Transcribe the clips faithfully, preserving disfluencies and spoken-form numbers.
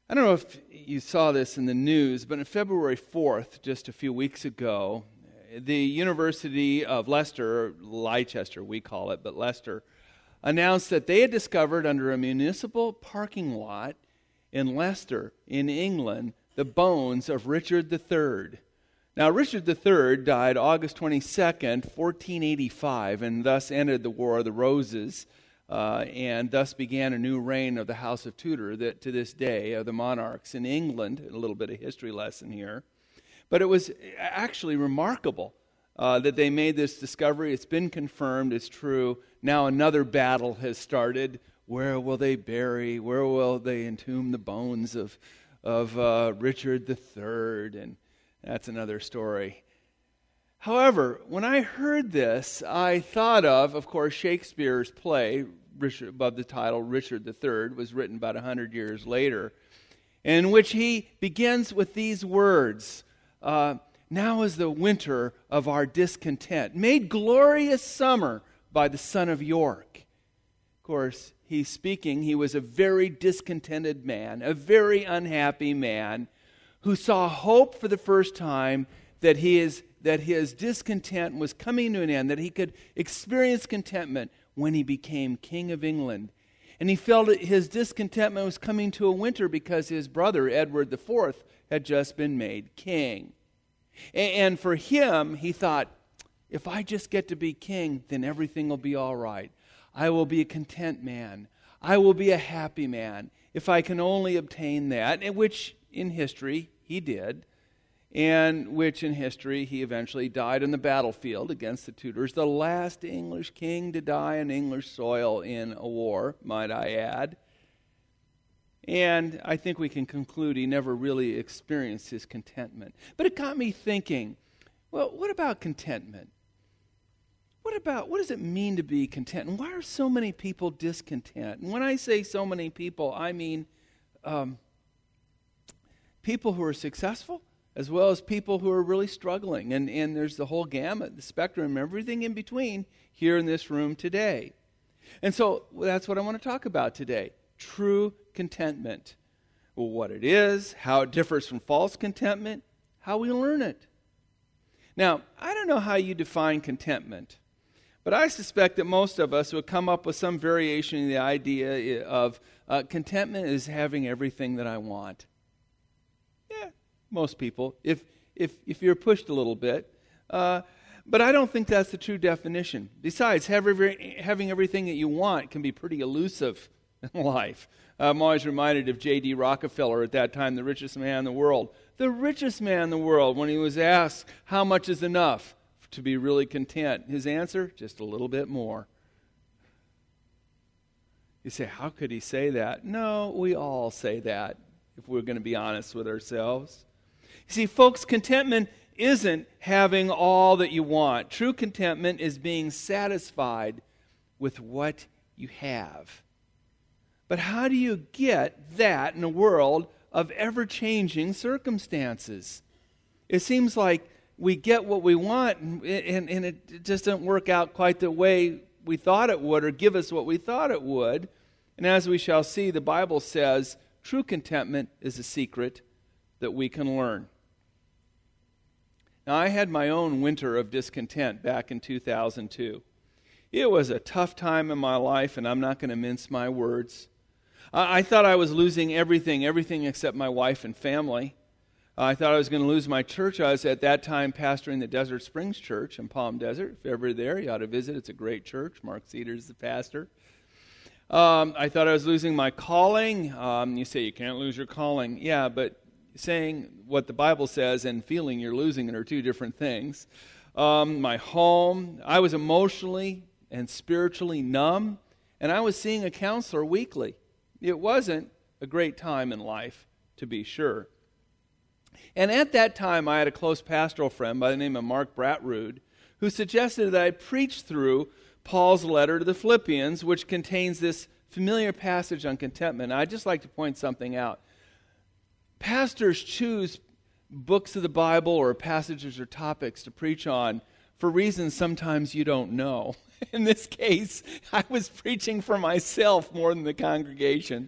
I don't know if you saw this in the news, but on February fourth, just a few weeks ago, the University of Leicester, or Leicester we call it, but Leicester, announced that they had discovered under a municipal parking lot in Leicester, in England, the bones of Richard the Third. Now, Richard the Third died August twenty-second, fourteen eighty-five, and thus ended the War of the Roses, uh, and thus began a new reign of the House of Tudor that to this day are the monarchs in England. A little bit of history lesson here. But it was actually remarkable uh, that they made this discovery. It's been confirmed, it's true. Now another battle has started. Where will they bury, where will they entomb the bones of, of uh, Richard the Third? And that's another story. However, when I heard this, I thought of, of course, Shakespeare's play, Richard, above the title Richard the Third, was written about one hundred years later, in which he begins with these words, uh, now is the winter of our discontent, made glorious summer by the son of York. Of course, he's speaking, he was a very discontented man, a very unhappy man, who saw hope for the first time that he is that his discontent was coming to an end, that he could experience contentment when he became King of England. And he felt that his discontentment was coming to a winter because his brother, Edward the Fourth, had just been made king. And for him, he thought, if I just get to be king, then everything will be all right. I will be a content man. I will be a happy man if I can only obtain that, which in history he did. And which in history he eventually died on the battlefield against the Tudors, the last English king to die on English soil in a war, might I add. And I think we can conclude he never really experienced his contentment. But it got me thinking, well, what about contentment? What about, what does it mean to be content? And why are so many people discontent? And when I say so many people, I mean um, people who are successful, as well as people who are really struggling. And, and there's the whole gamut, the spectrum, everything in between here in this room today. And so that's what I want to talk about today. True contentment. Well, what it is, how it differs from false contentment, how we learn it. Now, I don't know how you define contentment, but I suspect that most of us would come up with some variation in the idea of uh, contentment is having everything that I want. Yeah. Most people, if if if you're pushed a little bit. Uh, but I don't think that's the true definition. Besides, having, having everything that you want can be pretty elusive in life. I'm always reminded of J D Rockefeller, at that time the richest man in the world. The richest man in the world, when he was asked how much is enough to be really content. His answer, just a little bit more. You say, how could he say that? No, we all say that, if we're going to be honest with ourselves. You see, folks, contentment isn't having all that you want. True contentment is being satisfied with what you have. But how do you get that in a world of ever-changing circumstances? It seems like we get what we want, and, and, and it just doesn't work out quite the way we thought it would, or give us what we thought it would. And as we shall see, the Bible says true contentment is a secret that we can learn. Now, I had my own winter of discontent back in two thousand two. It was a tough time in my life, and I'm not going to mince my words. I, I thought I was losing everything, everything except my wife and family. Uh, I thought I was going to lose my church. I was at that time pastoring the Desert Springs Church in Palm Desert. If you're ever there, you ought to visit. It's a great church. Mark Cedars is the pastor. Um, I thought I was losing my calling. Um, you say you can't lose your calling. Yeah, but saying what the Bible says and feeling you're losing it are two different things. Um, my home, I was emotionally and spiritually numb, and I was seeing a counselor weekly. It wasn't a great time in life, to be sure. And at that time, I had a close pastoral friend by the name of Mark Bratrud, who suggested that I preach through Paul's letter to the Philippians, which contains this familiar passage on contentment. I'd just like to point something out. Pastors choose books of the Bible or passages or topics to preach on for reasons sometimes you don't know. In this case, I was preaching for myself more than the congregation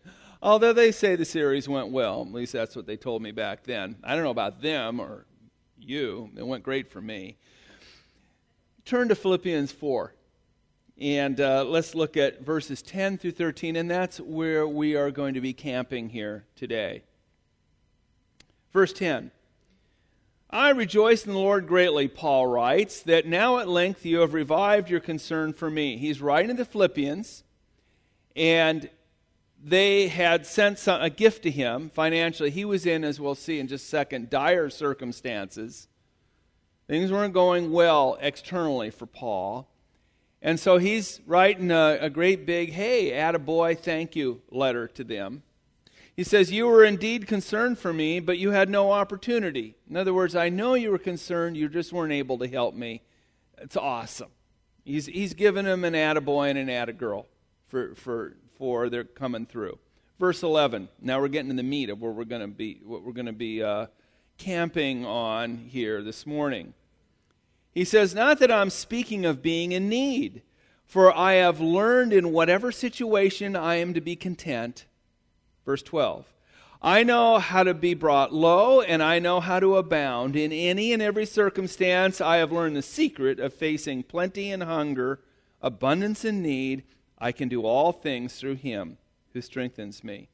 Although they say the series went well. At least that's what they told me back then. I don't know about them or you. It went great for me. Turn to Philippians four. And uh, let's look at verses ten through thirteen. And that's where we are going to be camping here today. Verse ten. I rejoice in the Lord greatly, Paul writes, that now at length you have revived your concern for me. He's writing to the Philippians, and they had sent some, a gift to him financially. He was in, as we'll see in just a second, dire circumstances. Things weren't going well externally for Paul. And so he's writing a, a great big, hey, attaboy, thank you letter to them. He says, you were indeed concerned for me, but you had no opportunity. In other words, I know you were concerned, you just weren't able to help me. It's awesome. He's he's given them an attaboy and an attagirl for for for their coming through. Verse eleven. Now we're getting to the meat of where we're going to be what we're going to be uh, camping on here this morning. He says, not that I'm speaking of being in need, for I have learned in whatever situation I am to be content. Verse twelve, I know how to be brought low, and I know how to abound. In any and every circumstance, I have learned the secret of facing plenty and hunger, abundance and need. I can do all things through him who strengthens me.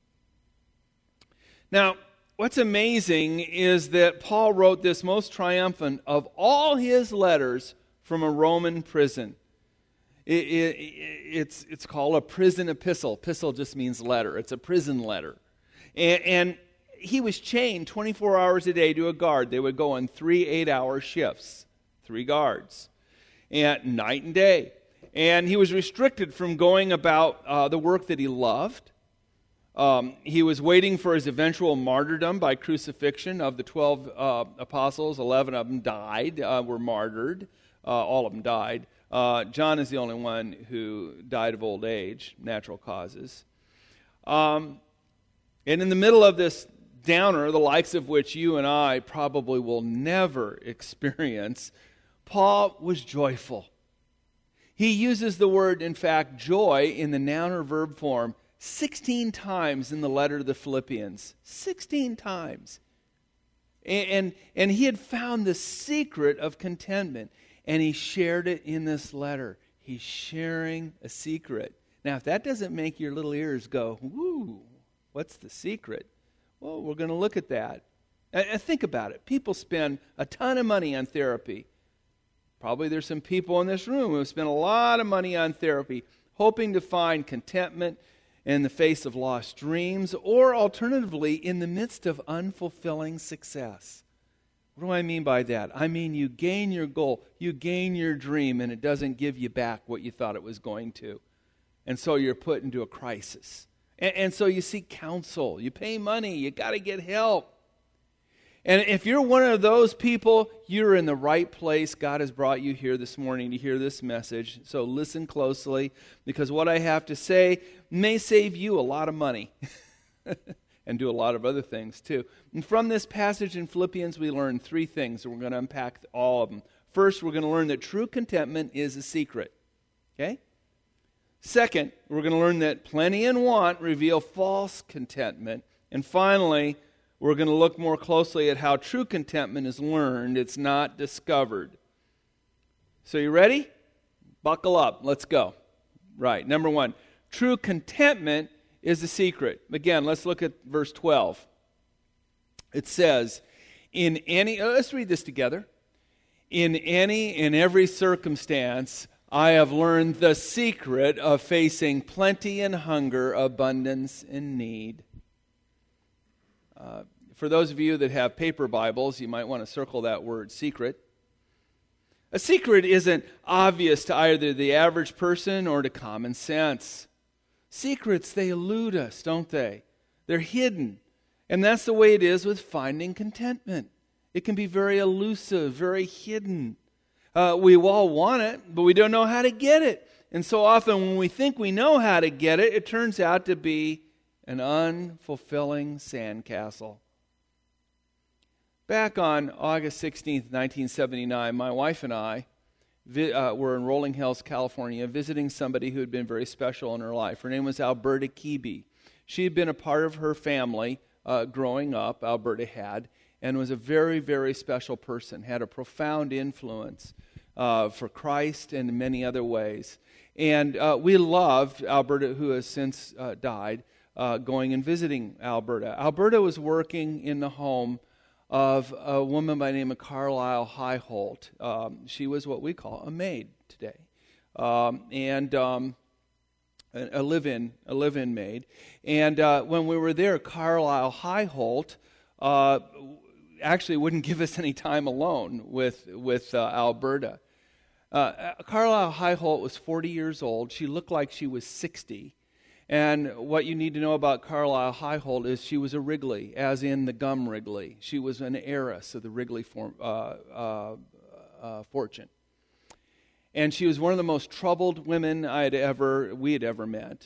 Now, what's amazing is that Paul wrote this most triumphant of all his letters from a Roman prison. It, it, it's, it's called a prison epistle. Epistle just means letter. It's a prison letter. And, and he was chained twenty-four hours a day to a guard. They would go on three eight-hour shifts, three guards, and night and day. And he was restricted from going about uh, the work that he loved. Um, he was waiting for his eventual martyrdom by crucifixion. Of the twelve uh, apostles, eleven of them died, uh, were martyred. Uh, all of them died. Uh, John is the only one who died of old age, natural causes. Um, and in the middle of this downer, the likes of which you and I probably will never experience, Paul was joyful. He uses the word, in fact, joy in the noun or verb form sixteen times in the letter to the Philippians. sixteen times. And, and, and he had found the secret of contentment. And he shared it in this letter. He's sharing a secret. Now, if that doesn't make your little ears go, woo, what's the secret? Well, we're going to look at that. And think about it. People spend a ton of money on therapy. Probably there's some people in this room who have spent a lot of money on therapy, hoping to find contentment in the face of lost dreams, or alternatively, in the midst of unfulfilling success. What do I mean by that? I mean you gain your goal, you gain your dream, and it doesn't give you back what you thought it was going to. And so you're put into a crisis. And, and so you seek counsel. You pay money. You got to get help. And if you're one of those people, you're in the right place. God has brought you here this morning to hear this message. So listen closely, because what I have to say may save you a lot of money. And do a lot of other things too. And from this passage in Philippians, we learn three things, and we're going to unpack all of them. First, we're going to learn that true contentment is a secret. Okay? Second, we're going to learn that plenty and want reveal false contentment. And finally, we're going to look more closely at how true contentment is learned. It's not discovered. So you ready? Buckle up. Let's go. Right. Number one, true contentment is the secret. Again, let's look at verse twelve. It says, in any, oh, let's read this together. In any and every circumstance, I have learned the secret of facing plenty and hunger, abundance and need. Uh, for those of you that have paper Bibles, you might want to circle that word, secret. A secret isn't obvious to either the average person or to common sense. Secrets, they elude us, don't they? They're hidden. And that's the way it is with finding contentment. It can be very elusive, very hidden. Uh, we all want it, but we don't know how to get it. And so often when we think we know how to get it, it turns out to be an unfulfilling sandcastle. Back on August sixteenth, nineteen seventy-nine, my wife and I vi- uh, were in Rolling Hills, California, visiting somebody who had been very special in her life. Her name was Alberta Keeby. She had been a part of her family uh, growing up, Alberta had, and was a very, very special person, had a profound influence uh, for Christ and in many other ways. And uh, we loved Alberta, who has since uh, died, uh, going and visiting Alberta. Alberta was working in the home of a woman by the name of Carlisle Highholt. Um, she was what we call a maid today. Um, and... Um, A live-in, a live-in maid, and uh, when we were there, Carlisle Highholt uh, actually wouldn't give us any time alone with with uh, Alberta. Uh, Carlisle Highholt was forty years old. She looked like she was sixty, and what you need to know about Carlisle Highholt is she was a Wrigley, as in the gum Wrigley. She was an heiress of the Wrigley form, uh, uh, uh, fortune. And she was one of the most troubled women I had ever, we had ever met.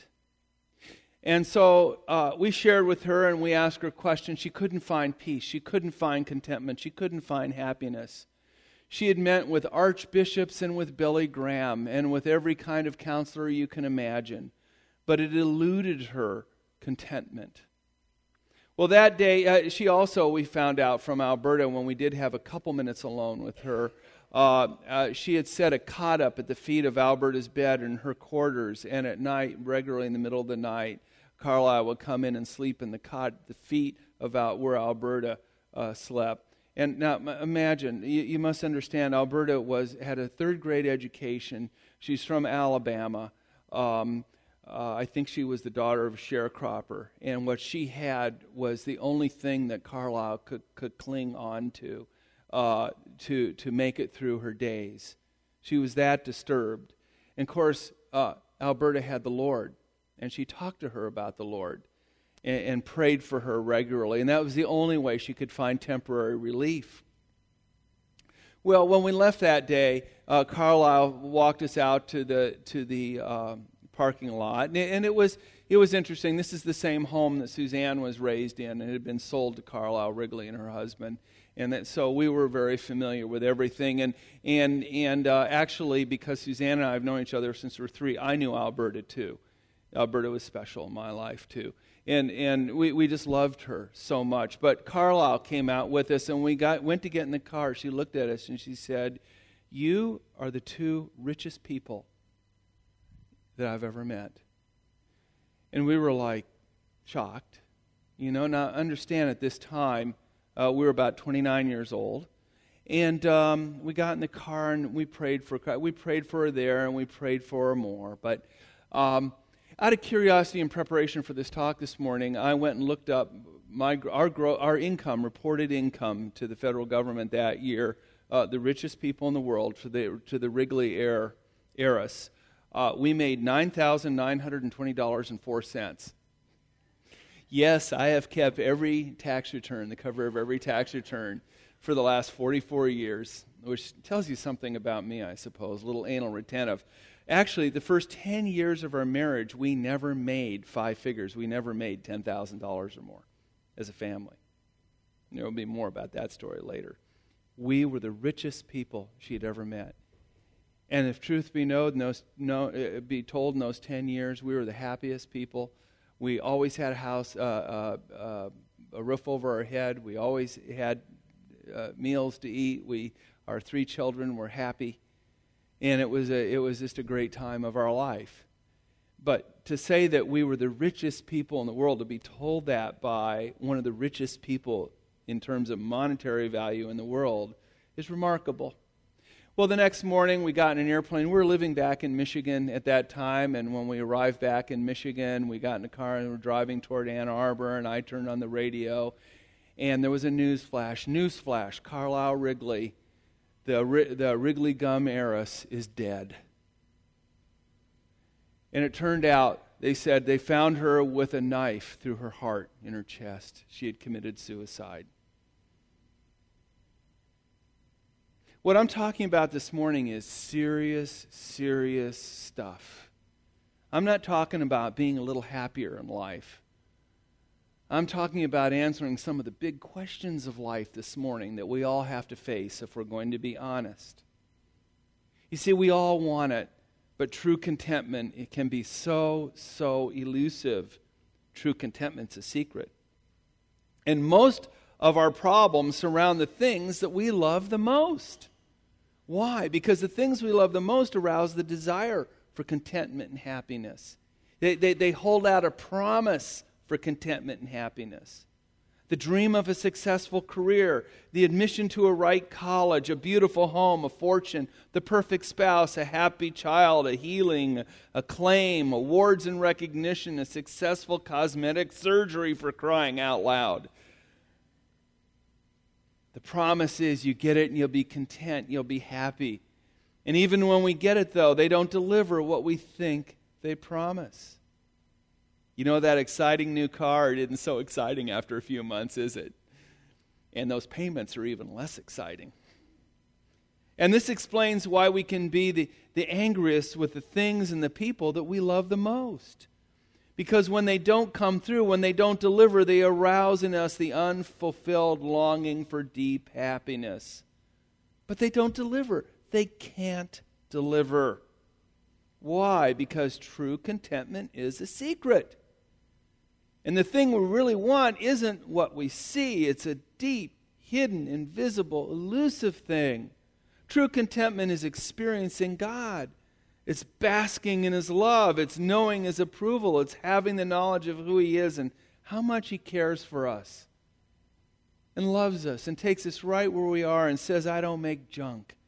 And so uh, we shared with her and we asked her questions. She couldn't find peace. She couldn't find contentment. She couldn't find happiness. She had met with archbishops and with Billy Graham and with every kind of counselor you can imagine. But it eluded her contentment. Well, that day, uh, she also, we found out from Alberta when we did have a couple minutes alone with her, Uh, uh, she had set a cot up at the feet of Alberta's bed in her quarters, and at night, regularly in the middle of the night, Carlisle would come in and sleep in the cot at the feet of Al- where Alberta uh, slept. And now imagine, you, you must understand, Alberta was had a third grade education. She's from Alabama. Um, uh, I think she was the daughter of a sharecropper, and what she had was the only thing that Carlisle could, could cling on to. Uh, to to make it through her days. She was that disturbed. And of course, uh, Alberta had the Lord, and she talked to her about the Lord and, and prayed for her regularly, and that was the only way she could find temporary relief. Well, when we left that day, uh, Carlisle walked us out to the to the uh, parking lot, and it, and it was it was interesting. This is the same home that Suzanne was raised in, and it had been sold to Carlisle Wrigley and her husband. And that, so we were very familiar with everything. And and and uh, actually, because Suzanne and I have known each other since we were three, I knew Alberta too. Alberta was special in my life too. And and we, we just loved her so much. But Carlisle came out with us, and we got went to get in the car. She looked at us and she said, "You are the two richest people that I've ever met." And we were like shocked. You know, now understand at this time, Uh, we were about twenty-nine years old, and um, we got in the car and we prayed for we prayed for her there, and we prayed for her more. But um, out of curiosity and preparation for this talk this morning, I went and looked up my our gro- our income, reported income to the federal government that year. Uh, the richest people in the world, to the to the Wrigley heir, heiress, uh, we made nine thousand nine hundred and twenty dollars and four cents. Yes, I have kept every tax return, the cover of every tax return, for the last forty-four years, which tells you something about me, I suppose, a little anal retentive. Actually, the first ten years of our marriage, we never made five figures. We never made ten thousand dollars or more as a family. There will be more about that story later. We were the richest people she had ever met. And if truth be known, in those, no, be told in those ten years, we were the happiest people. We always had a house, uh, uh, uh, a roof over our head. We always had uh, meals to eat. We, our three children were happy, and it was a, it was just a great time of our life. But to say that we were the richest people in the world, to be told that by one of the richest people in terms of monetary value in the world, is remarkable. Well, the next morning we got in an airplane. We were living back in Michigan at that time, and when we arrived back in Michigan, we got in a car and we were driving toward Ann Arbor, and I turned on the radio, and there was a news flash. News flash, Carlisle Wrigley, the, the Wrigley gum heiress, is dead. And it turned out, they said, they found her with a knife through her heart in her chest. She had committed suicide. What I'm talking about this morning is serious, serious stuff. I'm not talking about being a little happier in life. I'm talking about answering some of the big questions of life this morning that we all have to face if we're going to be honest. You see, we all want it, but true contentment, it can be so, so elusive. True contentment's a secret. And most of our problems surround the things that we love the most. Why? Because the things we love the most arouse the desire for contentment and happiness. They, they, they hold out a promise for contentment and happiness. The dream of a successful career, the admission to a right college, a beautiful home, a fortune, the perfect spouse, a happy child, a healing, acclaim, awards and recognition, a successful cosmetic surgery, for crying out loud. The promise is you get it and you'll be content, you'll be happy. And even when we get it, though, they don't deliver what we think they promise. You know, that exciting new car, it isn't so exciting after a few months, is it? And those payments are even less exciting. And this explains why we can be the, the angriest with the things and the people that we love the most. Because when they don't come through, when they don't deliver, they arouse in us the unfulfilled longing for deep happiness. But they don't deliver. They can't deliver. Why? Because true contentment is a secret. And the thing we really want isn't what we see. It's a deep, hidden, invisible, elusive thing. True contentment is experiencing God. It's basking in His love. It's knowing His approval. It's having the knowledge of who He is and how much He cares for us and loves us and takes us right where we are and says, I don't make junk.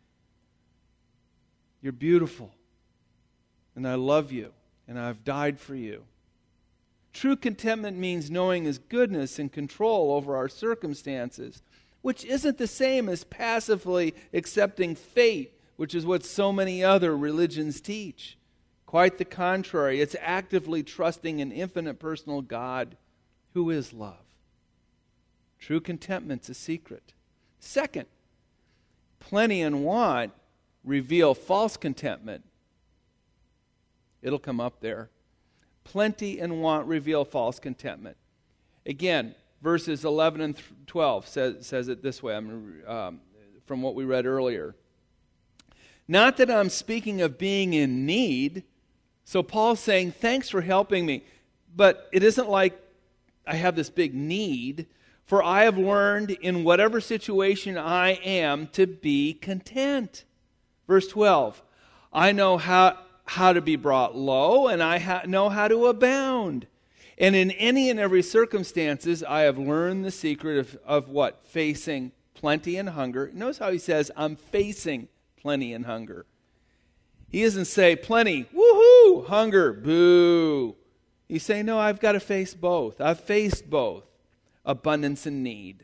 You're beautiful, and I love you, and I've died for you. True contentment means knowing His goodness and control over our circumstances, which isn't the same as passively accepting fate, which is what so many other religions teach. Quite the contrary. It's actively trusting an infinite personal God who is love. True contentment's a secret. Second, plenty and want reveal false contentment. It'll come up there. Plenty and want reveal false contentment. Again, verses eleven and twelve says, says it this way, I'm, um, from what we read earlier. Not that I'm speaking of being in need. So Paul's saying, thanks for helping me. But it isn't like I have this big need. For I have learned in whatever situation I am to be content. Verse twelve. I know how, how to be brought low, and I ha- know how to abound. And in any and every circumstances, I have learned the secret of, of what? Facing plenty and hunger. Notice how he says, I'm facing plenty and hunger. He doesn't say plenty, woohoo, hunger, boo. He's saying, no, I've got to face both. I've faced both, abundance and need.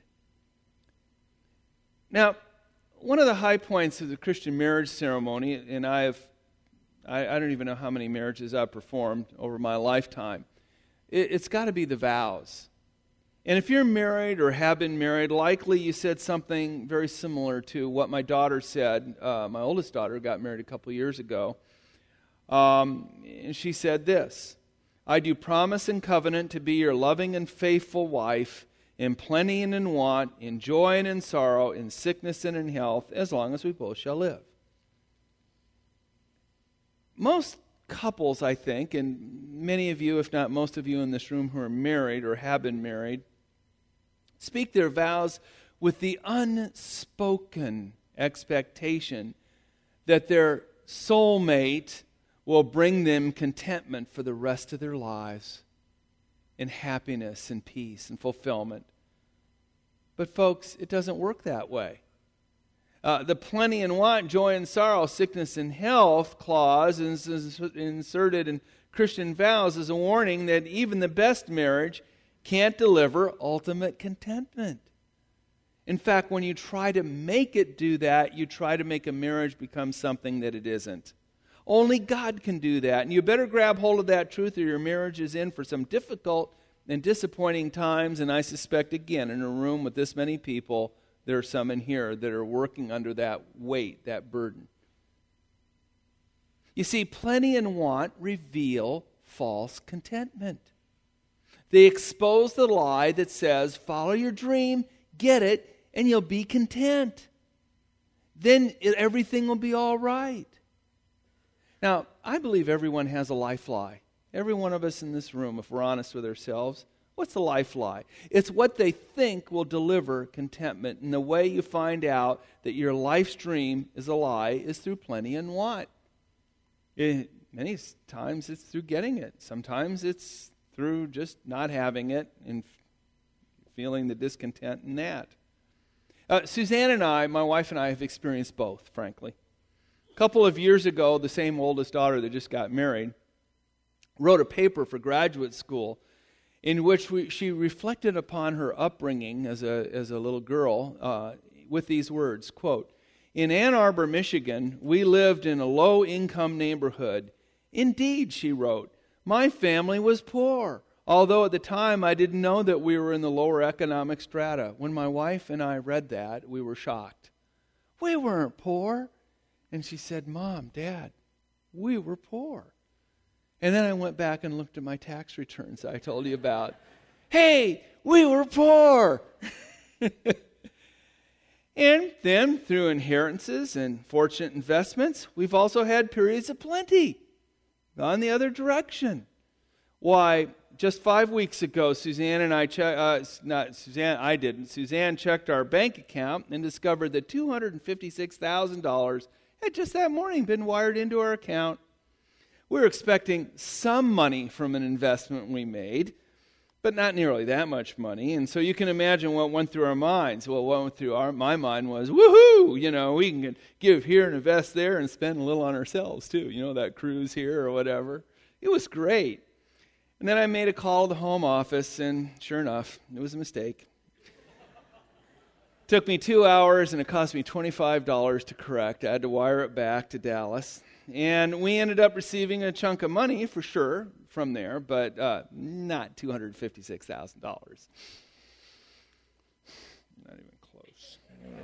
Now, one of the high points of the Christian marriage ceremony, and I have, I, I don't even know how many marriages I've performed over my lifetime, it, it's got to be the vows. And if you're married or have been married, likely you said something very similar to what my daughter said. Uh, my oldest daughter got married a couple years ago. Um, and she said this, I do promise and covenant to be your loving and faithful wife in plenty and in want, in joy and in sorrow, in sickness and in health, as long as we both shall live. Most couples, I think, and many of you, if not most of you in this room who are married or have been married, speak their vows with the unspoken expectation that their soulmate will bring them contentment for the rest of their lives, and happiness and peace and fulfillment. But folks, it doesn't work that way. Uh, the plenty and want, joy and sorrow, sickness and health clause is, is inserted in Christian vows as a warning that even the best marriage can't deliver ultimate contentment. In fact, when you try to make it do that, you try to make a marriage become something that it isn't. Only God can do that. And you better grab hold of that truth or your marriage is in for some difficult and disappointing times. And I suspect, again, in a room with this many people, there are some in here that are working under that weight, that burden. You see, plenty and want reveal false contentment. They expose the lie that says, follow your dream, get it, and you'll be content. Then it, everything will be all right. Now, I believe everyone has a life lie. every one of us in this room, if we're honest with ourselves, what's the life lie? It's what they think will deliver contentment. And the way you find out that your life stream is a lie is through plenty and want. It, many times it's through getting it. Sometimes it's through just not having it and feeling the discontent in that. Uh, Suzanne and I, my wife and I, have experienced both, frankly. A couple of years ago, the same oldest daughter that just got married wrote a paper for graduate school in which we, she reflected upon her upbringing as a, as a little girl uh, with these words, quote, "In Ann Arbor, Michigan, we lived in a low-income neighborhood. Indeed," she wrote, "my family was poor, although at the time I didn't know that we were in the lower economic strata. When my wife and I read that, we were shocked. We weren't poor." And she said, "Mom, Dad, we were poor." And then I went back and looked at my tax returns I told you about. Hey, we were poor. And then through inheritances and fortunate investments, we've also had periods of plenty. Gone the other direction. Why, just five weeks ago, Suzanne and I, che- uh, not Suzanne, I didn't, Suzanne checked our bank account and discovered that two hundred fifty-six thousand dollars had just that morning been wired into our account. We were expecting some money from an investment we made, but not nearly that much money. And so you can imagine what went through our minds. Well, what went through our, my mind was, woohoo! You know, we can give here and invest there and spend a little on ourselves too. You know, that cruise here or whatever. It was great. And then I made a call to the home office, and sure enough, it was a mistake. It took me two hours, and it cost me twenty-five dollars to correct. I had to wire it back to Dallas. And we ended up receiving a chunk of money, for sure, from there, but uh, not two hundred fifty-six thousand dollars. Not even close.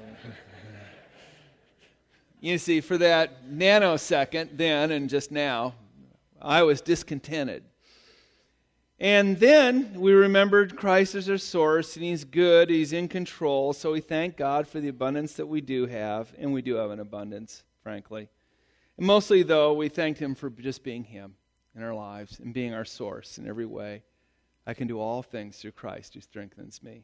You see, for that nanosecond then and just now, I was discontented. And then we remembered Christ as our source, and He's good, He's in control, so we thank God for the abundance that we do have, and we do have an abundance, frankly. And mostly, though, we thanked Him for just being Him in our lives and being our source in every way. I can do all things through Christ who strengthens me.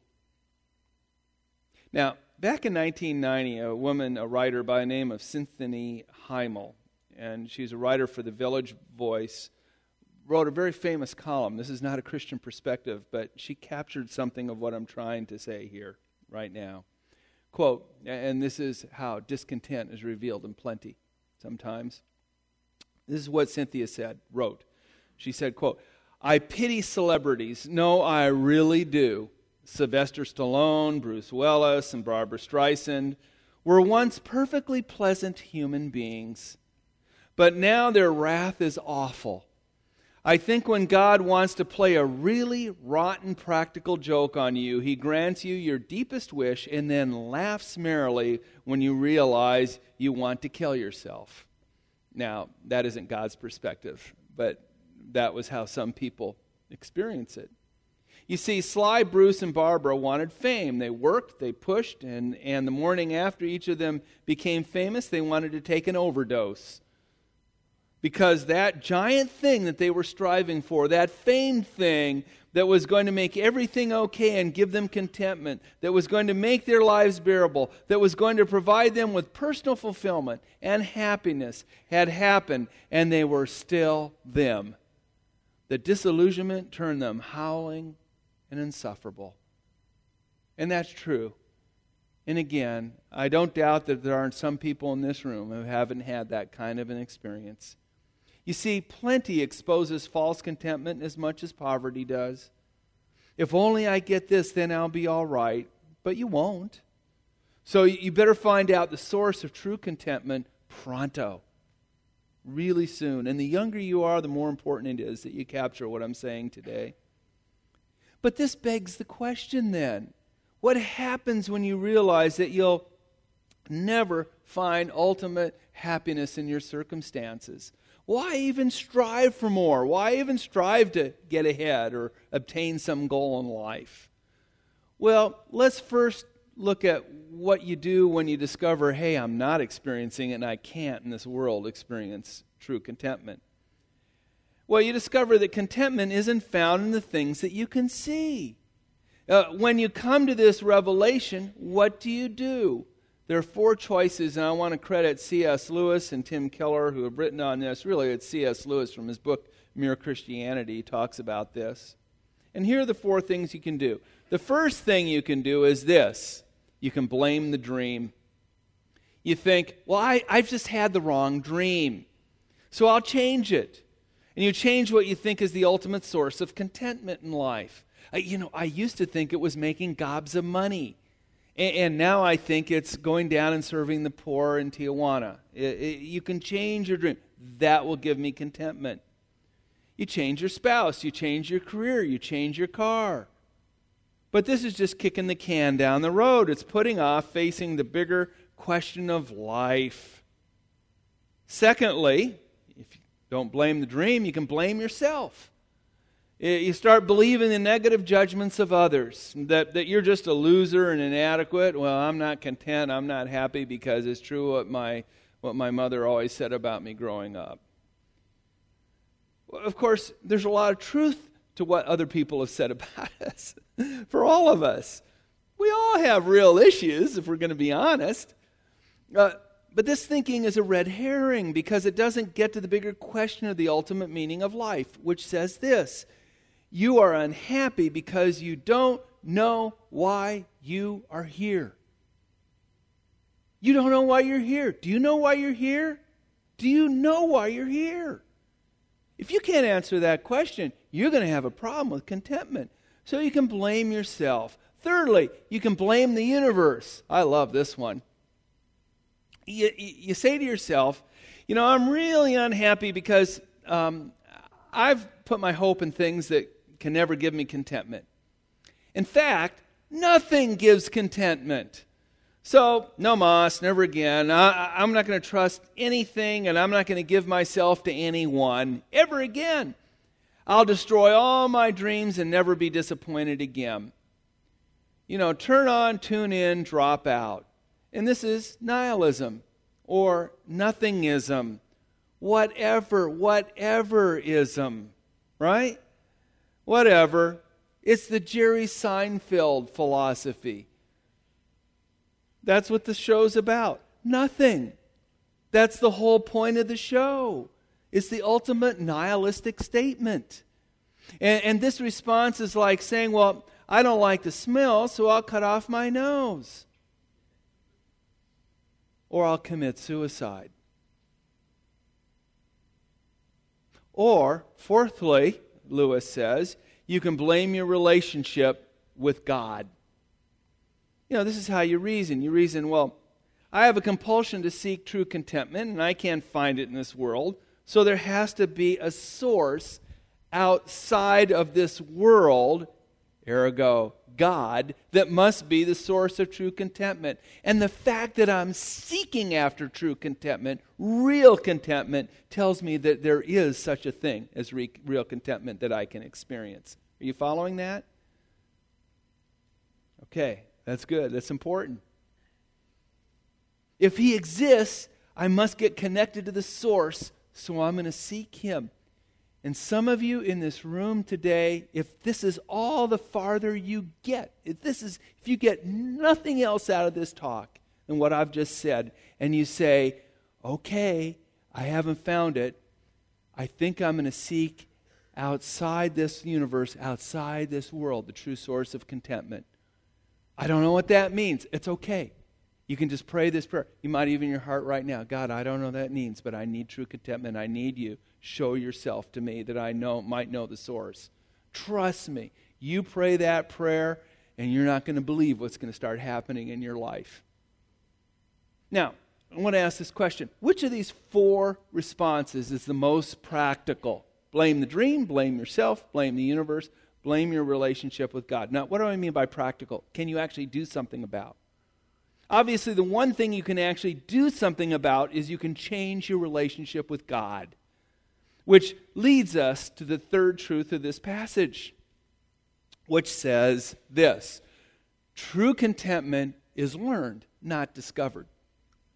Now, back in nineteen ninety, a woman, a writer by the name of Cynthia Heimel, and she's a writer for the Village Voice, wrote a very famous column. This is not a Christian perspective, but she captured something of what I'm trying to say here right now. Quote, and this is how discontent is revealed in plenty sometimes. This is what Cynthia said, wrote. She said, quote, "I pity celebrities. No, I really do. Sylvester Stallone, Bruce Willis, and Barbra Streisand were once perfectly pleasant human beings, but now their wrath is awful. I think when God wants to play a really rotten practical joke on you, He grants you your deepest wish and then laughs merrily when you realize you want to kill yourself." Now, that isn't God's perspective, but that was how some people experience it. You see, Sly, Bruce, and Barbara wanted fame. They worked, they pushed, and, and the morning after each of them became famous, they wanted to take an overdose. Because that giant thing that they were striving for, that fame thing that was going to make everything okay and give them contentment, that was going to make their lives bearable, that was going to provide them with personal fulfillment and happiness, had happened, and they were still them. The disillusionment turned them howling and insufferable. And that's true. And again, I don't doubt that there aren't some people in this room who haven't had that kind of an experience. You see, plenty exposes false contentment as much as poverty does. If only I get this, then I'll be all right. But you won't. So you better find out the source of true contentment pronto, really soon. And the younger you are, the more important it is that you capture what I'm saying today. But this begs the question then. What happens when you realize that you'll never find ultimate happiness in your circumstances? Why even strive for more? Why even strive to get ahead or obtain some goal in life? Well, let's first look at what you do when you discover, hey, I'm not experiencing it and I can't in this world experience true contentment. Well, you discover that contentment isn't found in the things that you can see. Uh, when you come to this revelation, what do you do? There are four choices, and I want to credit C S Lewis and Tim Keller, who have written on this. Really, it's C S Lewis from his book, Mere Christianity, talks about this. And here are the four things you can do. The first thing you can do is this. You can blame the dream. You think, well, I, I've just had the wrong dream, so I'll change it. And you change what you think is the ultimate source of contentment in life. I, you know, I used to think it was making gobs of money. And, and now I think it's going down and serving the poor in Tijuana. It, it, you can change your dream. That will give me contentment. You change your spouse. You change your career. You change your car. But this is just kicking the can down the road. It's putting off facing the bigger question of life. Secondly, if you don't blame the dream, you can blame yourself. You start believing the negative judgments of others, that, that you're just a loser and inadequate. Well, I'm not content, I'm not happy because it's true what my, what my mother always said about me growing up. Well, of course, there's a lot of truth to what other people have said about us. For all of us. We all have real issues, if we're going to be honest. Uh, but this thinking is a red herring because it doesn't get to the bigger question of the ultimate meaning of life, which says this. You are unhappy because you don't know why you are here. You don't know why you're here. Do you know why you're here? Do you know why you're here? If you can't answer that question, you're going to have a problem with contentment. So you can blame yourself. Thirdly, you can blame the universe. I love this one. You, you say to yourself, you know, I'm really unhappy because um, I've put my hope in things that can never give me contentment. In fact, nothing gives contentment. So, no mas, never again. I, I'm not going to trust anything, and I'm not going to give myself to anyone ever again. I'll destroy all my dreams and never be disappointed again. You know, turn on, tune in, drop out. And this is nihilism or nothingism. Whatever, whatever-ism, right? Whatever. It's the Jerry Seinfeld philosophy. That's what the show's about. Nothing. That's the whole point of the show. It's the ultimate nihilistic statement. And, and this response is like saying, well, I don't like the smell, so I'll cut off my nose. Or I'll commit suicide. Or, fourthly, Lewis says, you can blame your relationship with God. You know, this is how you reason. You reason, well, I have a compulsion to seek true contentment, and I can't find it in this world, so there has to be a source outside of this world, ergo God, that must be the source of true contentment. And the fact that I'm seeking after true contentment, real contentment, tells me that there is such a thing as re- real contentment that I can experience. Are you following that? Okay, that's good. That's important. If He exists, I must get connected to the source, so I'm going to seek Him. And some of you in this room today, if this is all the farther you get, if this is, if you get nothing else out of this talk than what I've just said, and you say, okay, I haven't found it, I think I'm going to seek outside this universe, outside this world, the true source of contentment. I don't know what that means. It's okay. You can just pray this prayer. You might even in your heart right now, God, I don't know what that means, but I need true contentment. I need you. Show yourself to me that I know might know the source. Trust me. You pray that prayer, and you're not going to believe what's going to start happening in your life. Now, I want to ask this question. Which of these four responses is the most practical? Blame the dream, blame yourself, blame the universe, blame your relationship with God. Now, what do I mean by practical? Can you actually do something about? Obviously, the one thing you can actually do something about is you can change your relationship with God, which leads us to the third truth of this passage, which says this: true contentment is learned, not discovered.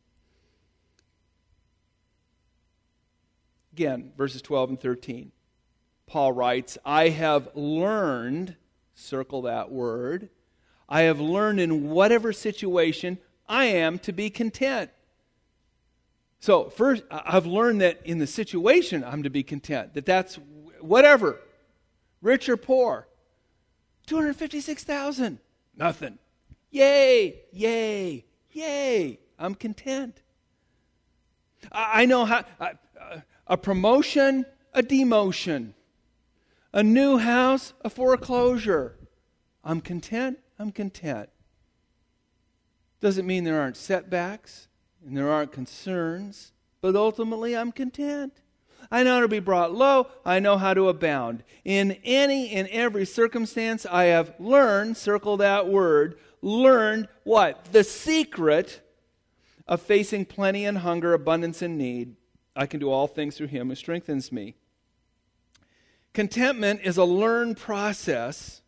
Again, verses twelve and thirteen. Paul writes, I have learned, circle that word, I have learned in whatever situation I am to be content. So first, I've learned that in the situation I'm to be content, that that's whatever, rich or poor. two hundred fifty-six thousand, nothing. Yay, yay, yay, I'm content. I, I know how, uh, a promotion, a demotion, a new house, a foreclosure. I'm content, I'm content. Doesn't mean there aren't setbacks and there aren't concerns, but ultimately I'm content. I know how to be brought low. I know how to abound. In any and every circumstance, I have learned, circle that word, learned what? The secret of facing plenty and hunger, abundance and need. I can do all things through Him who strengthens me. Contentment is a learned process.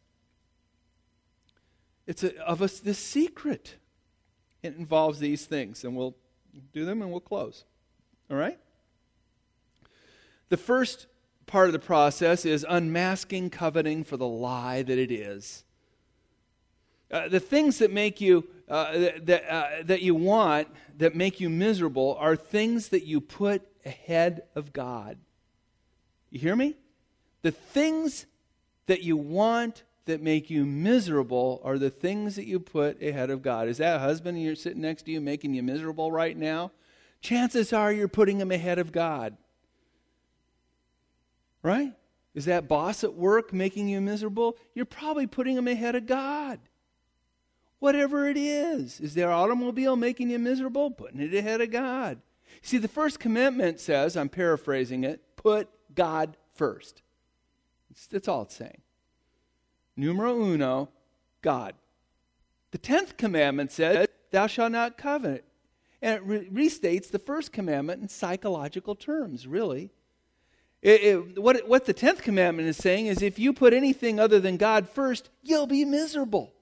It's a, of us this secret. It involves these things, and we'll do them and we'll close. All right? The first part of the process is unmasking coveting for the lie that it is. Uh, the things that make you uh, that uh, that you want, that make you miserable, are things that you put ahead of God. You hear me? The things that you want that make you miserable are the things that you put ahead of God. Is that a husband you're sitting next to you making you miserable right now? Chances are you're putting him ahead of God. Right? Is that boss at work making you miserable? You're probably putting him ahead of God. Whatever it is. Is their automobile making you miserable? Putting it ahead of God. See, the first commandment says, I'm paraphrasing it, put God first. That's all it's saying. Numero uno, God. The tenth commandment says, thou shalt not covet. And it re- restates the first commandment in psychological terms, really. It, it, what, what the tenth commandment is saying is, if you put anything other than God first, you'll be miserable.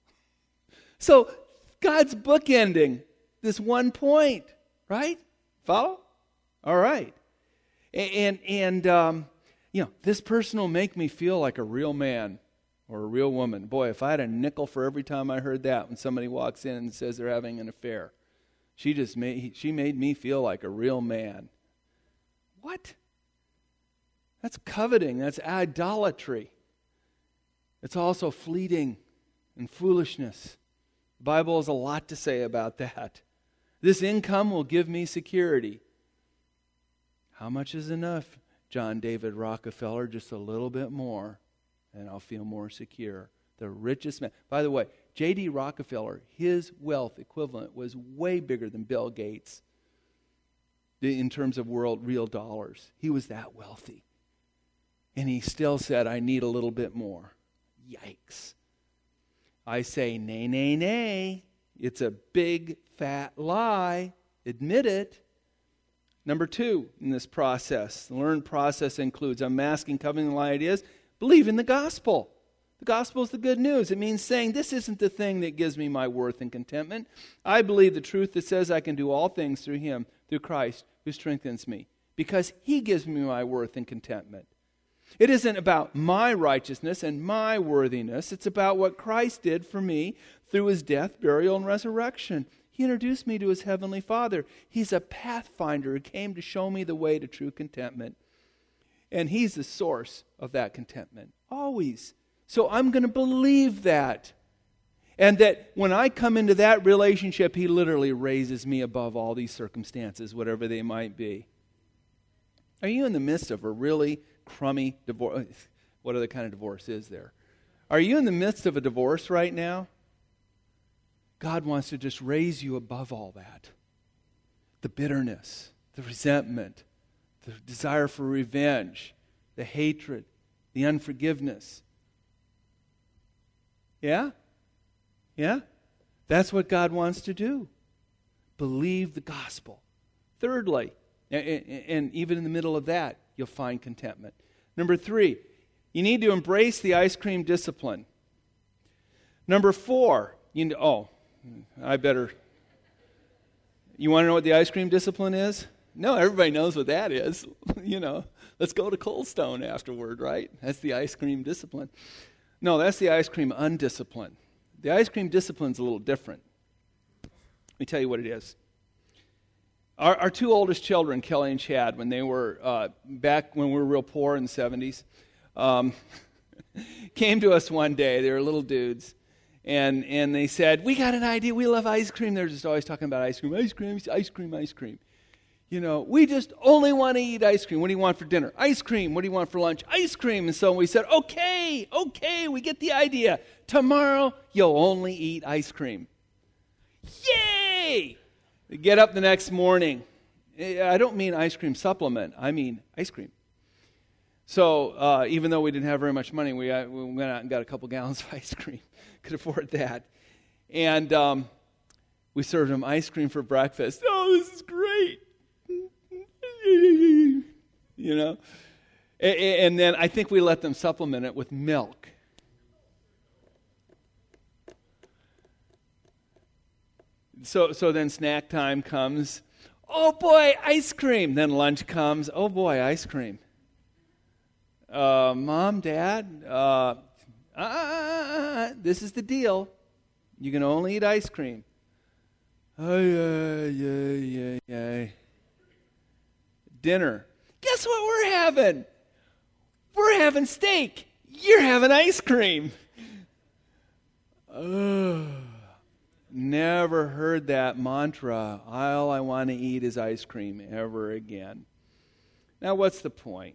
So God's bookending this one point, right? Follow? All right. And, and um, you know, this person will make me feel like a real man or a real woman. Boy, if I had a nickel for every time I heard that when somebody walks in and says they're having an affair. She just made, she made me feel like a real man. What? That's coveting. That's idolatry. It's also fleeting and foolishness. The Bible has a lot to say about that. This income will give me security. How much is enough, John David Rockefeller? Just a little bit more, and I'll feel more secure. The richest man. By the way, J D Rockefeller, his wealth equivalent was way bigger than Bill Gates in terms of world real dollars. He was that wealthy. And he still said, I need a little bit more. Yikes. I say, nay, nay, nay. It's a big, fat lie. Admit it. Number two in this process, the learned process includes unmasking, coveting the lie it is, believe in the gospel. The gospel is the good news. It means saying, this isn't the thing that gives me my worth and contentment. I believe the truth that says I can do all things through Him, through Christ, who strengthens me, because He gives me my worth and contentment. It isn't about my righteousness and my worthiness. It's about what Christ did for me through His death, burial, and resurrection. He introduced me to His Heavenly Father. He's a pathfinder who came to show me the way to true contentment. And He's the source of that contentment, always. So I'm going to believe that. And that when I come into that relationship, He literally raises me above all these circumstances, whatever they might be. Are you in the midst of a really crummy divorce? What other kind of divorce is there? Are you in the midst of a divorce right now? God wants to just raise you above all that. The bitterness, the resentment, the desire for revenge, the hatred, the unforgiveness. Yeah? Yeah? That's what God wants to do. Believe the gospel. Thirdly, and, and even in the middle of that, you'll find contentment. Number three, you need to embrace the ice cream discipline. Number four, you know, oh, I better. You want to know what the ice cream discipline is? No, everybody knows what that is. You know, Let's go to Cold Stone afterward, right? That's the ice cream discipline. No, that's the ice cream undiscipline. The ice cream discipline's a little different. Let me tell you what it is. Our, our two oldest children, Kelly and Chad, when they were uh, back when we were real poor in the seventies, um, came to us one day. They were little dudes. And and they said, we got an idea. We love ice cream. They're just always talking about ice cream, ice cream, ice cream, ice cream. You know, we just only want to eat ice cream. What do you want for dinner? Ice cream. What do you want for lunch? Ice cream. And so we said, okay, okay, we get the idea. Tomorrow, you'll only eat ice cream. Yay! We get up the next morning. I don't mean ice cream supplement. I mean ice cream. So uh, even though we didn't have very much money, we, uh, we went out and got a couple gallons of ice cream. Could afford that. And um, we served them ice cream for breakfast. Oh, this is great. You know? And, and then I think we let them supplement it with milk. So so then snack time comes. Oh boy, ice cream. Then lunch comes. Oh boy, ice cream. Uh, Mom, Dad, uh, uh, this is the deal. You can only eat ice cream. Oh, yeah, yeah, yeah, yeah. Dinner. Guess what we're having? We're having steak. You're having ice cream. Oh, never heard that mantra. All I want to eat is ice cream ever again. Now, what's the point?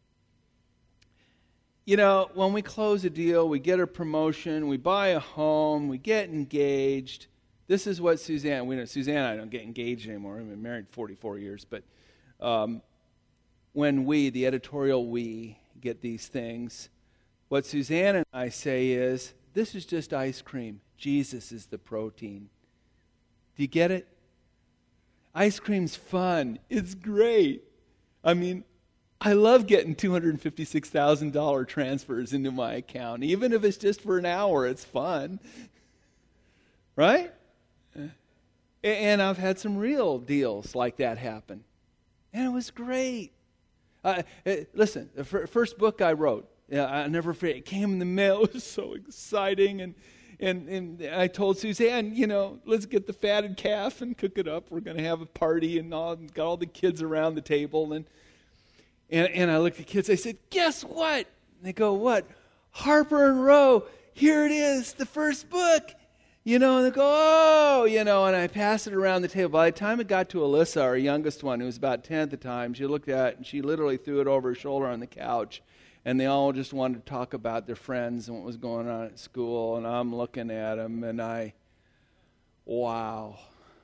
You know, when we close a deal, we get a promotion, we buy a home, we get engaged. This is what Suzanne, we know, Suzanne and I don't get engaged anymore. We've been married forty-four years. But um, when we, the editorial we, get these things, what Suzanne and I say is, this is just ice cream. Jesus is the protein. Do you get it? Ice cream's fun. It's great. I mean, I love getting two hundred fifty-six thousand dollars transfers into my account. Even if it's just for an hour, it's fun. Right? And I've had some real deals like that happen. And it was great. Uh, listen, the first book I wrote, I never forget, it came in the mail. It was so exciting. And, and, and I told Suzanne, you know, let's get the fatted calf and cook it up. We're going to have a party and all, got all the kids around the table. And And, and I looked at the kids, I said, guess what? And they go, what? Harper and Row, here it is, the first book. You know, and they go, oh, you know, and I passed it around the table. By the time it got to Alyssa, our youngest one, who was about ten at the time, she looked at it and she literally threw it over her shoulder on the couch. And they all just wanted to talk about their friends and what was going on at school. And I'm looking at them and I, wow.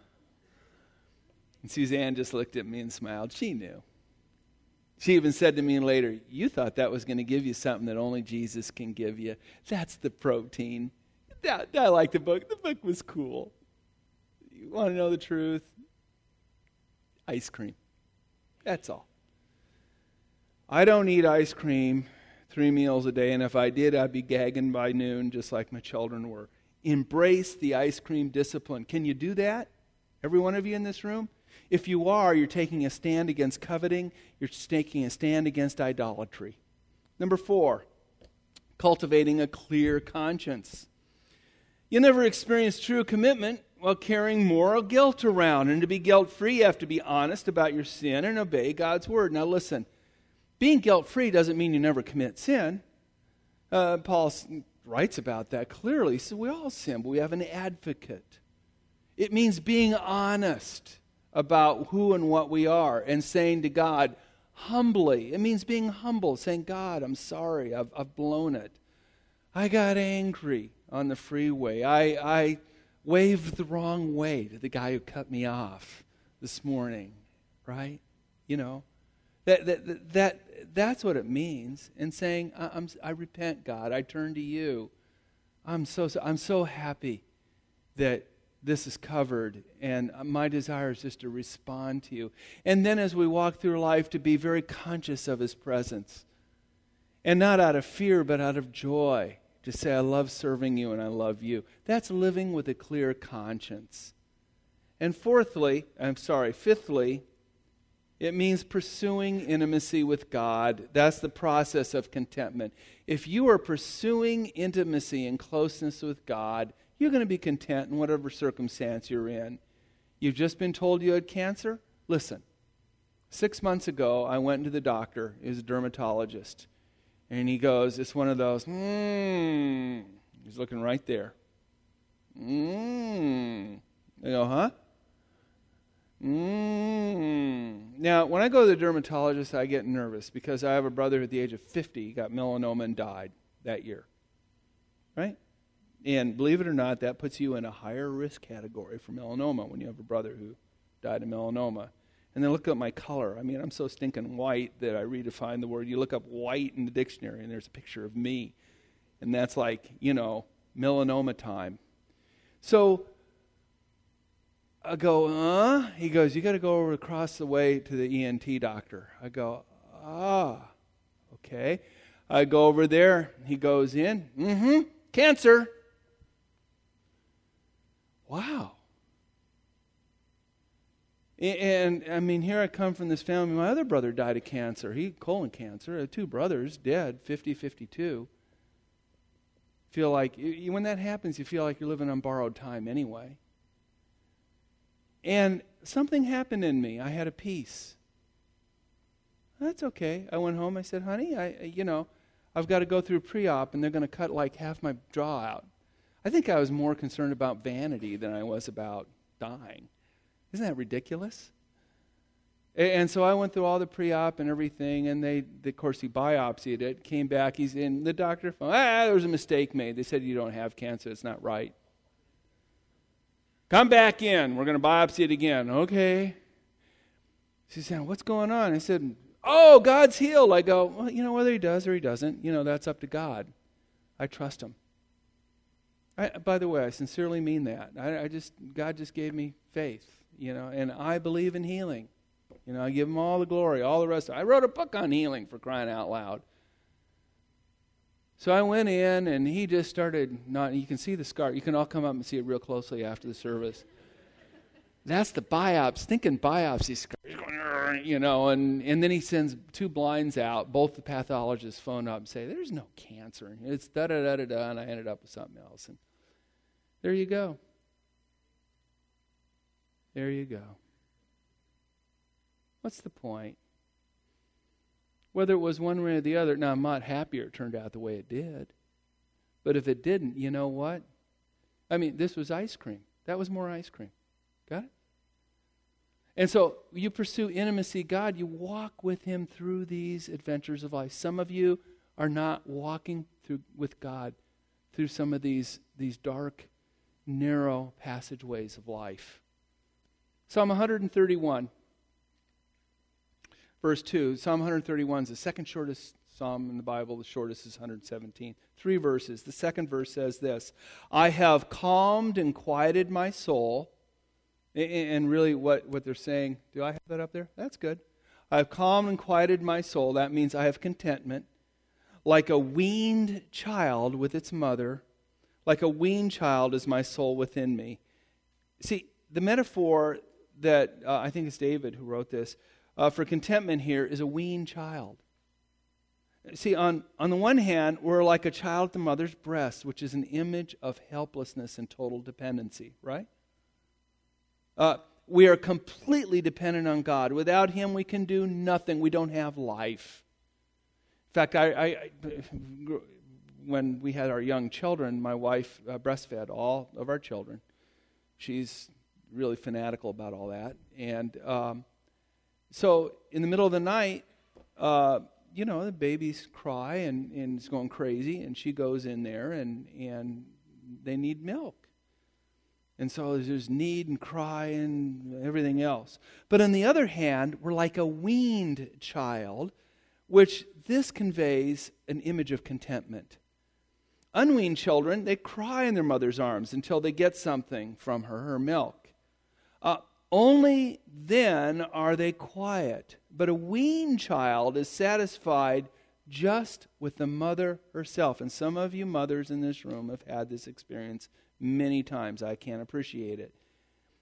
And Suzanne just looked at me and smiled. She knew. She even said to me later, you thought that was going to give you something that only Jesus can give you. That's the protein. I, I like the book. The book was cool. You want to know the truth? Ice cream. That's all. I don't eat ice cream three meals a day, and if I did, I'd be gagging by noon just like my children were. Embrace the ice cream discipline. Can you do that? Every one of you in this room? If you are, you're taking a stand against coveting. You're taking a stand against idolatry. Number four, cultivating a clear conscience. You'll never experience true commitment while carrying moral guilt around. And to be guilt-free, you have to be honest about your sin and obey God's word. Now listen, being guilt-free doesn't mean you never commit sin. Uh, Paul writes about that clearly. So we all sin, but we have an advocate. It means being honest about who and what we are and saying to God humbly. It means being humble, saying, God, I'm sorry, I've, I've blown it. I got angry on the freeway. I, I waved the wrong way to the guy who cut me off this morning, right? You know, that that that that's what it means. And saying, I, I'm I repent, God. I turn to you. I'm so I'm so happy that this is covered, and my desire is just to respond to you. And then as we walk through life, to be very conscious of His presence. And not out of fear, but out of joy. To say, I love serving you and I love you. That's living with a clear conscience. And fourthly, I'm sorry, fifthly, It means pursuing intimacy with God. That's the process of contentment. If you are pursuing intimacy and closeness with God, you're going to be content in whatever circumstance you're in. You've just been told you had cancer? Listen, six months ago, I went to the doctor. He was a dermatologist. And he goes, it's one of those, mmm. He's looking right there. Mmm. I go, huh? Mmm. Now, when I go to the dermatologist, I get nervous because I have a brother who at the age of fifty got melanoma and died that year. Right? And believe it or not, that puts you in a higher risk category for melanoma when you have a brother who died of melanoma. And then look at my color. I mean, I'm so stinking white that I redefine the word. You look up white in the dictionary, and there's a picture of me. And that's like, you know, melanoma time. So I go, huh? He goes, you got to go over across the way to the E N T doctor. I go, ah, okay. I go over there. He goes in. Mm-hmm. Cancer. Wow. And, I mean, here I come from this family. My other brother died of cancer. He colon cancer. I had two brothers, dead, fifty, fifty-two. Feel like, you, when that happens, you feel like you're living on borrowed time anyway. And something happened in me. I had a peace. That's okay. I went home. I said, honey, I, you know, I've got to go through pre-op, and they're going to cut like half my jaw out. I think I was more concerned about vanity than I was about dying. Isn't that ridiculous? And so I went through all the pre-op and everything, and they, of course, he biopsied it, came back, he's in, the doctor, ah, there was a mistake made. They said you don't have cancer, it's not right. Come back in, we're going to biopsy it again. Okay. She said, what's going on? I said, oh, God's healed. I go, well, you know, whether he does or he doesn't, you know, that's up to God. I trust him. I, by the way, I sincerely mean that. I, I just, God just gave me faith. You know, and I believe in healing. You know, I give him all the glory, all the rest of it. I wrote a book on healing, for crying out loud. So I went in, and he just started, not. You can see the scar. You can all come up and see it real closely after the service. That's the biopsy, thinking biopsy scar, you know, and, and then he sends two blinds out. Both the pathologists phone up and say, there's no cancer. It's da-da-da-da-da, and I ended up with something else. And there you go. There you go. What's the point? Whether it was one way or the other, now I'm not happier it turned out the way it did. But if it didn't, you know what? I mean, this was ice cream. That was more ice cream. Got it? And so you pursue intimacy, God, you walk with him through these adventures of life. Some of you are not walking through with God through some of these, these dark, narrow passageways of life. Psalm one thirty-one, verse two. Psalm one thirty-one is the second shortest psalm in the Bible. The shortest is one seventeen. Three verses. The second verse says this, I have calmed and quieted my soul. And really what, what they're saying, do I have that up there? That's good. I have calmed and quieted my soul. That means I have contentment. Like a weaned child with its mother, like a weaned child is my soul within me. See, the metaphor that, uh, I think it's David who wrote this, uh, for contentment here is a weaned child. See, on, on the one hand, we're like a child at the mother's breast, which is an image of helplessness and total dependency, right? Uh, we are completely dependent on God. Without him, we can do nothing. We don't have life. In fact, I, I, I when we had our young children, my wife uh, breastfed all of our children. She's really fanatical about all that. And um, so in the middle of the night, uh, you know, the babies cry and, and it's going crazy, and she goes in there and, and they need milk. And so there's need and cry and everything else. But on the other hand, we're like a weaned child, which this conveys an image of contentment. Unweaned children, they cry in their mother's arms until they get something from her, her milk. Uh, only then are they quiet. But a weaned child is satisfied just with the mother herself. And some of you mothers in this room have had this experience many times. I can't appreciate it.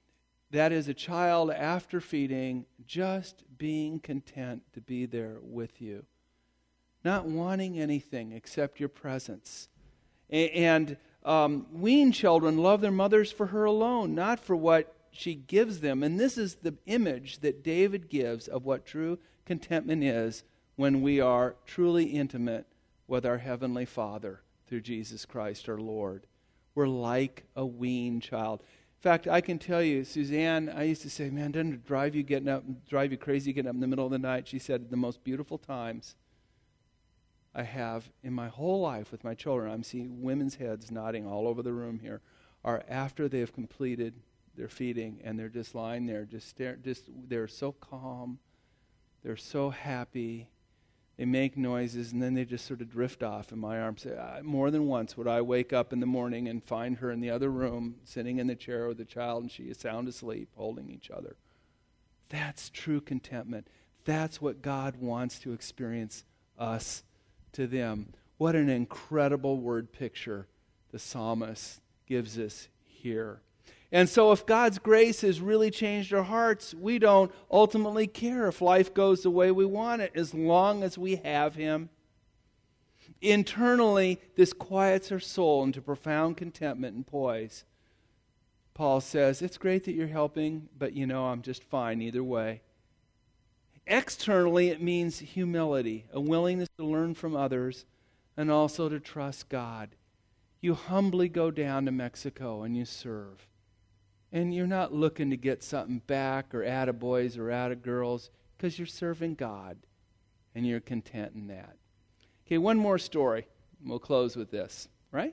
that is a child after feeding just being content to be there with you, not wanting anything except your presence. And um, weaned children love their mothers for her alone, not for what she gives them. And this is the image that David gives of what true contentment is when we are truly intimate with our Heavenly Father through Jesus Christ our Lord. We're like a weaned child. In fact, I can tell you, Suzanne, I used to say, man, doesn't it drive you getting up, drive you crazy getting up in the middle of the night? She said, the most beautiful times I have in my whole life with my children, I'm seeing women's heads nodding all over the room here, are after they have completed their feeding and they're just lying there, just stare, just they're so calm, they're so happy. They make noises, and then they just sort of drift off in my arms. Uh, more than once would I wake up in the morning and find her in the other room, sitting in the chair with the child, and she is sound asleep, holding each other. That's true contentment. That's what God wants to experience us to them. What an incredible word picture the psalmist gives us here. And so if God's grace has really changed our hearts, we don't ultimately care if life goes the way we want it, as long as we have Him. Internally, this quiets our soul into profound contentment and poise. Paul says, it's great that you're helping, but you know, I'm just fine either way. Externally, it means humility, a willingness to learn from others, and also to trust God. You humbly go down to Mexico and you serve. And you're not looking to get something back or attaboys or attagirls, because you're serving God and you're content in that. Okay, one more story. We'll close with this, right?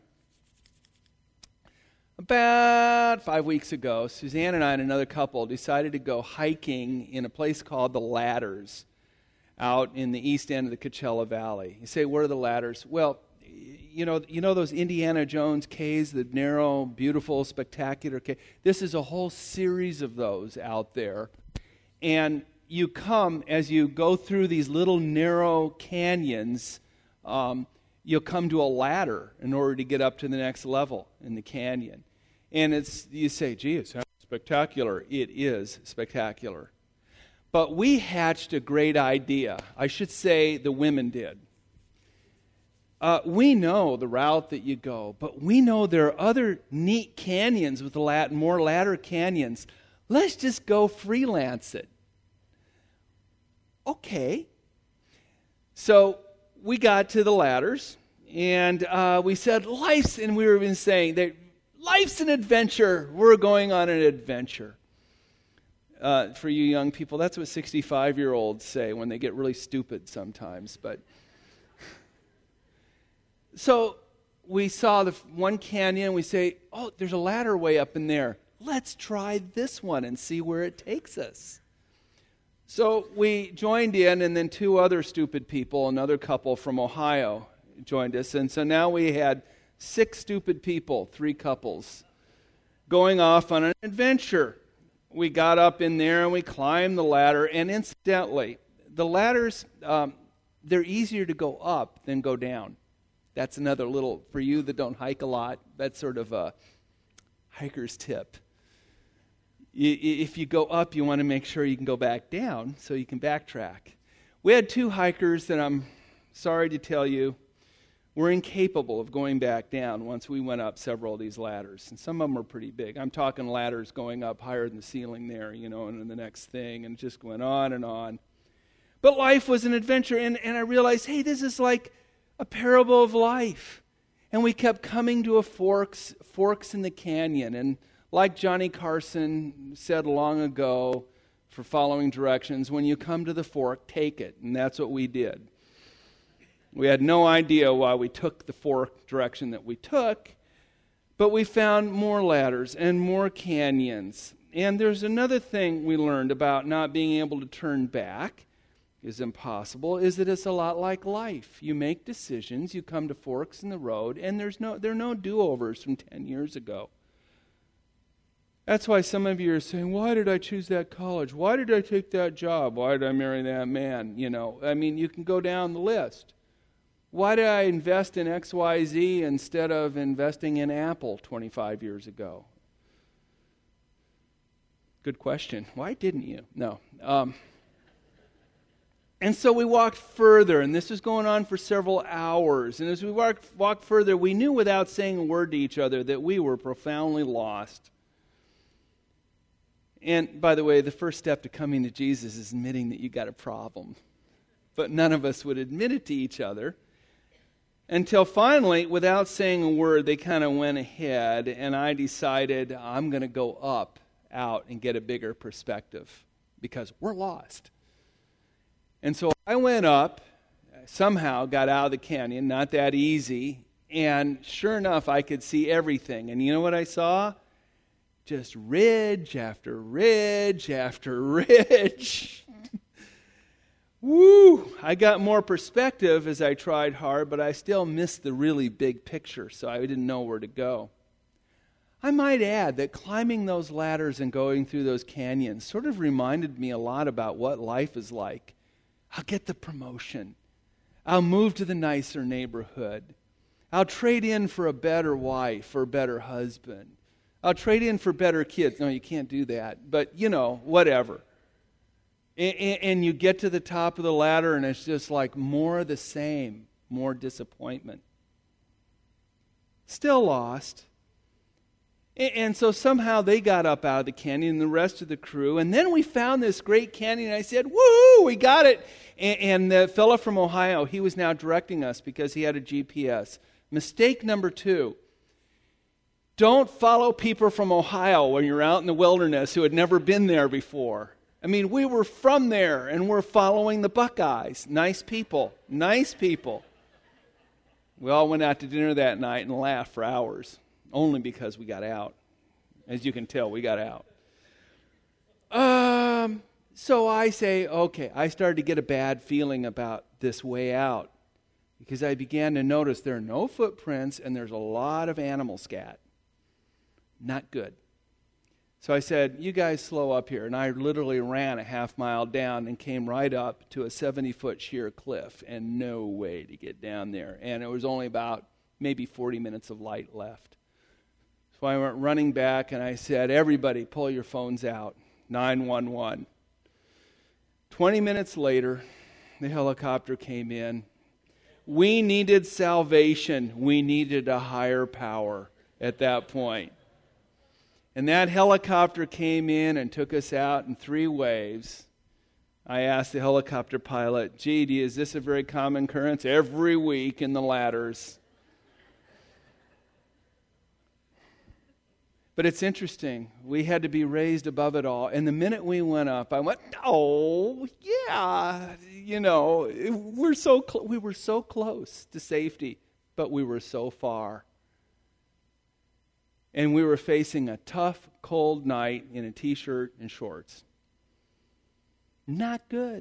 About five weeks ago, Suzanne and I and another couple decided to go hiking in a place called the Ladders out in the east end of the Coachella Valley. You say, what are the Ladders? Well, You know, you know those Indiana Jones caves, the narrow, beautiful, spectacular cave? This is a whole series of those out there. And you come, as you go through these little narrow canyons, um, you'll come to a ladder in order to get up to the next level in the canyon. And it's you say, gee, it sounds spectacular. It is spectacular. But we hatched a great idea. I should say the women did. Uh, we know the route that you go, but we know there are other neat canyons with the lat- more ladder canyons. Let's just go freelance it. Okay. So we got to the ladders, and uh, we said, life's, and we were even saying that life's an adventure. We're going on an adventure. Uh, for you young people, that's what sixty-five-year-olds say when they get really stupid sometimes, but... So we saw the one canyon, we say, oh, there's a ladder way up in there. Let's try this one and see where it takes us. So we joined in, and then two other stupid people, another couple from Ohio, joined us. And so now we had six stupid people, three couples, going off on an adventure. We got up in there and we climbed the ladder. And incidentally, the ladders, um, they're easier to go up than go down. That's another little, for you that don't hike a lot, that's sort of a hiker's tip. If you go up, you want to make sure you can go back down so you can backtrack. We had two hikers that I'm sorry to tell you were incapable of going back down once we went up several of these ladders. And some of them are pretty big. I'm talking ladders going up higher than the ceiling there, you know, and then the next thing, and just going on and on. But life was an adventure, and, and I realized, hey, this is like a parable of life. And we kept coming to a forks, forks in the canyon. And like Johnny Carson said long ago for Following Directions, when you come to the fork, take it. And that's what we did. We had no idea why we took the fork direction that we took, but we found more ladders and more canyons. And there's another thing we learned about not being able to turn back is impossible, is that it's a lot like life. You make decisions, you come to forks in the road, and there's no there are no do-overs from ten years ago. That's why some of you are saying, why did I choose that college? Why did I take that job? Why did I marry that man? You know, I mean, you can go down the list. Why did I invest in X Y Z instead of investing in Apple twenty-five years ago? Good question. Why didn't you? No. Um, and so we walked further, and this was going on for several hours. And as we walked, walked further, we knew without saying a word to each other that we were profoundly lost. And by the way, the first step to coming to Jesus is admitting that you got a problem. But none of us would admit it to each other. Until finally, without saying a word, they kind of went ahead, and I decided I'm going to go up, out, and get a bigger perspective because we're lost. And so I went up, somehow got out of the canyon, not that easy, and sure enough, I could see everything. And you know what I saw? Just ridge after ridge after ridge. Woo! I got more perspective as I tried hard, but I still missed the really big picture, so I didn't know where to go. I might add that climbing those ladders and going through those canyons sort of reminded me a lot about what life is like. I'll get the promotion. I'll move to the nicer neighborhood. I'll trade in for a better wife or better husband. I'll trade in for better kids. No, you can't do that, but you know, whatever. And you get to the top of the ladder, and it's just like more of the same, more disappointment. Still lost. And so somehow they got up out of the canyon, and the rest of the crew. And then we found this great canyon, and I said, woo, we got it. And the fellow from Ohio, he was now directing us because he had a G P S. Mistake number two. Don't follow people from Ohio when you're out in the wilderness who had never been there before. I mean, we were from there, and we're following the Buckeyes. Nice people. Nice people. We all went out to dinner that night and laughed for hours, only because we got out. As you can tell, we got out. Um, so I say, okay, I started to get a bad feeling about this way out because I began to notice there are no footprints, and there's a lot of animal scat. Not good. So I said, you guys slow up here. And I literally ran a half mile down and came right up to a seventy-foot sheer cliff and no way to get down there. And it was only about maybe forty minutes of light left. So I went running back and I said, everybody pull your phones out, nine one one. twenty minutes later, the helicopter came in. We needed salvation. We needed a higher power at that point. And that helicopter came in and took us out in three waves. I asked the helicopter pilot, gee, is this a very common occurrence every week in the ladders? But it's interesting. We had to be raised above it all. And the minute we went up, I went, oh, yeah, you know, we're so cl- we were so close to safety, but we were so far. And we were facing a tough, cold night in a t-shirt and shorts. Not good.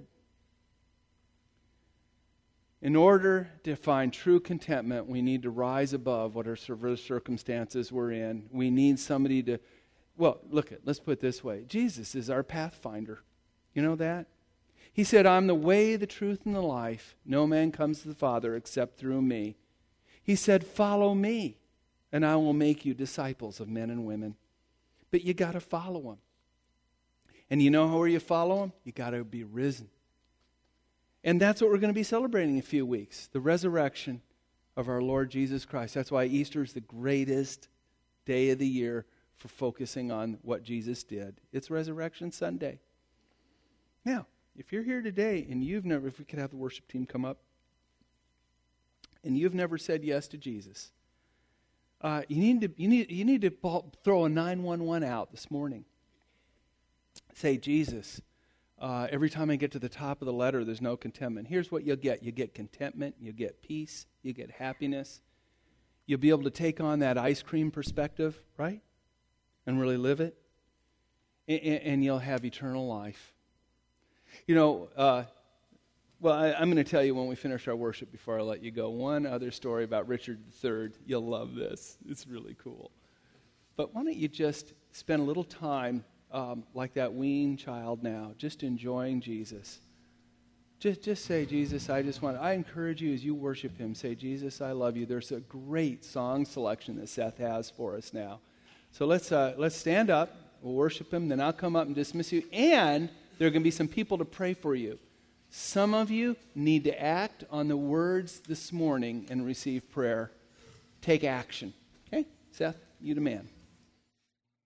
In order to find true contentment, we need to rise above what our circumstances we're in. We need somebody to, well, look, at, let's put it this way. Jesus is our pathfinder. You know that? He said, I'm the way, the truth, and the life. No man comes to the Father except through me. He said, follow me. And I will make you disciples of men and women. But you got to follow him. And you know where you follow him? You got to be risen. And that's what we're going to be celebrating in a few weeks. The resurrection of our Lord Jesus Christ. That's why Easter is the greatest day of the year for focusing on what Jesus did. It's Resurrection Sunday. Now, if you're here today and you've never, if we could have the worship team come up, and you've never said yes to Jesus, Uh, you need to you need you need to throw a nine one one out this morning. Say, Jesus, uh, every time I get to the top of the letter, there's no contentment. Here's what you'll get: you get contentment, you get peace, you get happiness. You'll be able to take on that ice cream perspective, right, and really live it, and, and you'll have eternal life. You know. Uh, Well, I, I'm going to tell you when we finish our worship before I let you go. One other story about Richard the Third. You'll love this. It's really cool. But why don't you just spend a little time um, like that weaned child now, just enjoying Jesus. Just, just say, Jesus, I just want, I encourage you as you worship him, say, Jesus, I love you. There's a great song selection that Seth has for us now. So let's uh, let's stand up. We'll worship him, then I'll come up and dismiss you. And there are going to be some people to pray for you. Some of you need to act on the words this morning and receive prayer. Take action. Okay? Seth, you the man.